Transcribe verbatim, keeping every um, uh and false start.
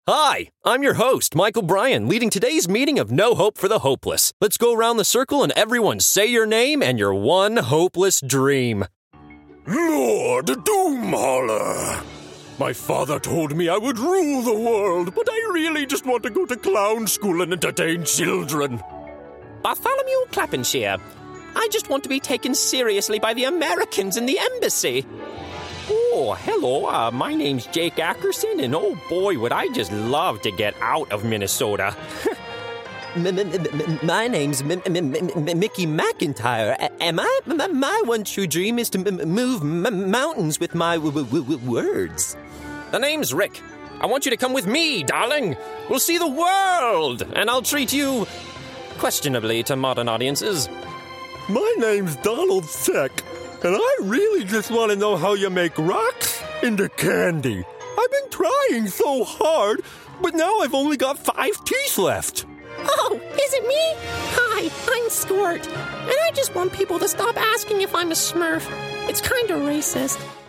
Hi, I'm your host, Michael Bryan, leading today's meeting of No Hope for the Hopeless. Let's go around the circle and everyone say your name and your one hopeless dream. Lord Doomholler. My father told me I would rule the world, but I really just want to go to clown school and entertain children. Bartholomew Clappenshire. I just want to be taken seriously by the Americans in the embassy. Oh, hello, uh, my name's Jake Ackerson, and oh boy, would I just love to get out of Minnesota. My name's Mickey McIntyre. Am I? My one true dream is to move mountains with my words. The name's Rick. I want you to come with me, darling. We'll see the world, and I'll treat you questionably to modern audiences. My name's Donald Seck, and I really just want to know how you make rocks into candy. I've been trying so hard, but now I've only got five teeth left. Oh, is it me? Hi, I'm Squirt, and I just want people to stop asking if I'm a Smurf. It's kind of racist.